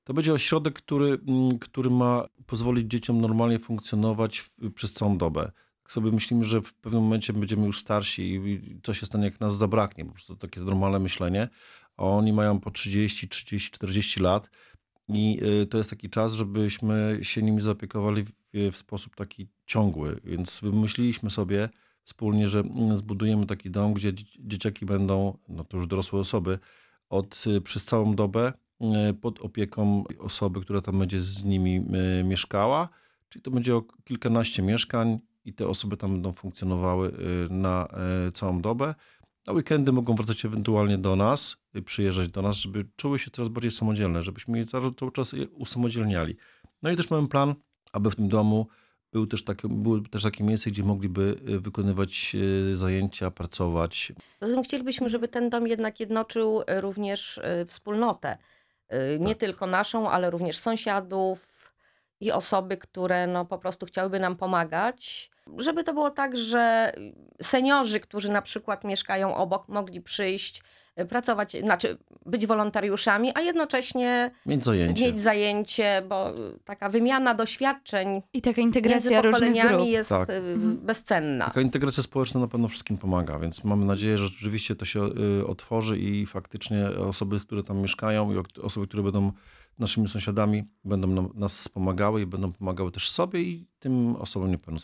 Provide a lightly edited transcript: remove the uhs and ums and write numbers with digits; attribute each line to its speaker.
Speaker 1: To będzie ośrodek, który ma pozwolić dzieciom normalnie funkcjonować przez całą dobę. Tak sobie myślimy, że w pewnym momencie będziemy już starsi i co się stanie, jak nas zabraknie. Po prostu takie normalne myślenie. A oni mają po 30, 30, 40 lat i to jest taki czas, żebyśmy się nimi zaopiekowali w sposób taki ciągły. Więc wymyśliliśmy sobie wspólnie, że zbudujemy taki dom, gdzie dzieciaki będą, no to już dorosłe osoby, przez całą dobę pod opieką osoby, która tam będzie z nimi mieszkała. Czyli to będzie o kilkanaście mieszkań i te osoby tam będą funkcjonowały na całą dobę. Na weekendy mogą wracać ewentualnie do nas, przyjeżdżać do nas, żeby czuły się coraz bardziej samodzielne, żebyśmy je cały czas je usamodzielniali. No i też mamy plan, aby w tym domu było też takie miejsce, gdzie mogliby wykonywać zajęcia, pracować.
Speaker 2: Poza tym chcielibyśmy, żeby ten dom jednak jednoczył również wspólnotę. Nie
Speaker 1: Tak.
Speaker 2: tylko naszą, ale również sąsiadów i osoby, które no, po prostu chciałyby nam pomagać. Żeby to było tak, że seniorzy, którzy na przykład mieszkają obok, mogli przyjść, pracować, znaczy być wolontariuszami, a jednocześnie
Speaker 1: Mieć zajęcie.
Speaker 2: mieć zajęcie, bo taka wymiana doświadczeń
Speaker 3: I taka
Speaker 2: między
Speaker 3: integracja różnych
Speaker 2: pokoleniami
Speaker 3: grup.
Speaker 2: jest
Speaker 1: Tak.
Speaker 2: bezcenna.
Speaker 1: Taka integracja społeczna na pewno wszystkim pomaga, więc mamy nadzieję, że rzeczywiście to się otworzy i faktycznie osoby, które tam mieszkają i osoby, które będą naszymi sąsiadami, będą nas wspomagały i będą pomagały też sobie i tym osobom niepełnosprawnym.